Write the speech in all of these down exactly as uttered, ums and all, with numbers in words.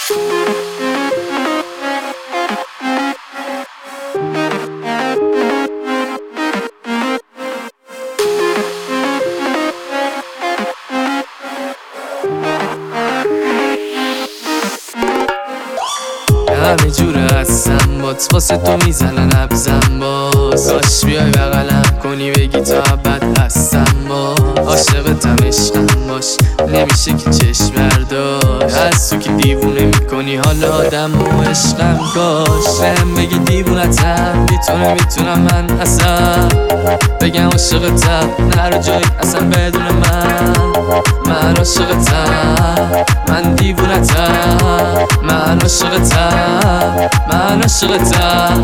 همه جوره هستم بات واسه تو میزنن نبزم باز کاش بیای بغلم کنی بگی تا ابد هستم باز عاشقتم عشقم باش نمیشه که چشم برداشت از تو که دیوونه میکنی حالا آدم و عشقم کاش بهم بگی دیوونتم میتونه میتونم من اصلا بگم عاشقتم نرو جایی اصلا بدون من من عاشقتم من دیوونتم من عاشقتم من عاشقتم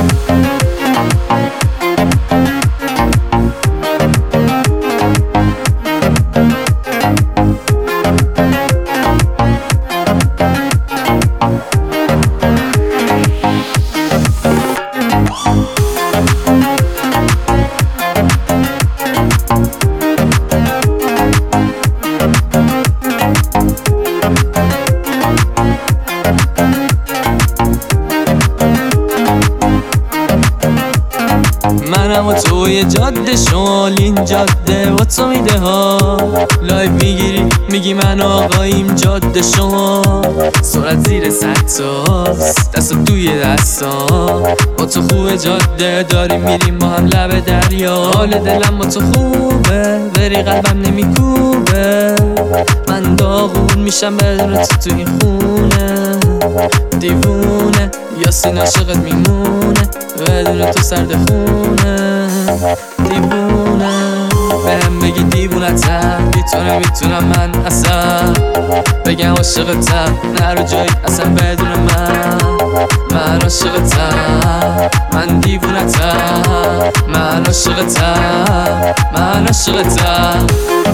منم و تو یه جاده شمال این جاده با تو میده ها لایف میگیری میگی من آقاییم جاده شما سرعت زیر صد تاست دست توی دستان با تو خوبه جاده داریم میریم با هم لب دریا حال دلم با تو خوبه بری قلبم نمیکوبه من داغون میشم بدون تو تو این خونه دیوونه یاسین عاشقت میمونه بدون تو سرد خونه دیوونه بهم بگی دیوونتم میتونه میتونم من اصلا بگم عاشقتم نرو جایی اصلا بدون من من عاشقتم من دیوونتم من عاشقتم من عاشقتم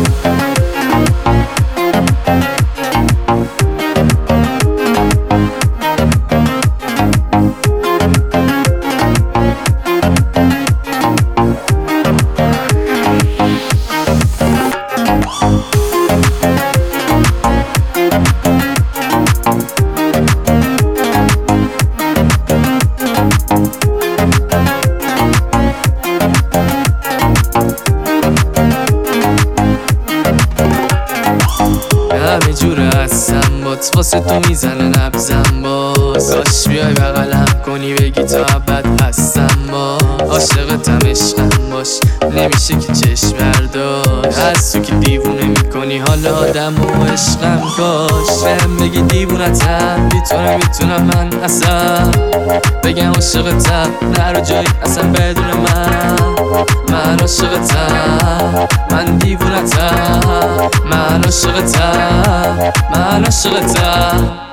همه جوره هستم بات واسه تو میزنه نبزم باز کاش بیای بغلم کنی بگی تا ابد هستم باز عاشقتم عشقم باش نمیشه که چشم برداشت از تو که دیوونه میکنی حالا آدم و عشقم کاش بهم بگی دیوونتم میتونه میتونم من اصلا بگم عاشقتم نرو جایی اصلا بدون من من عاشقتم من دیوونتم من عاشقتم من عاشقتم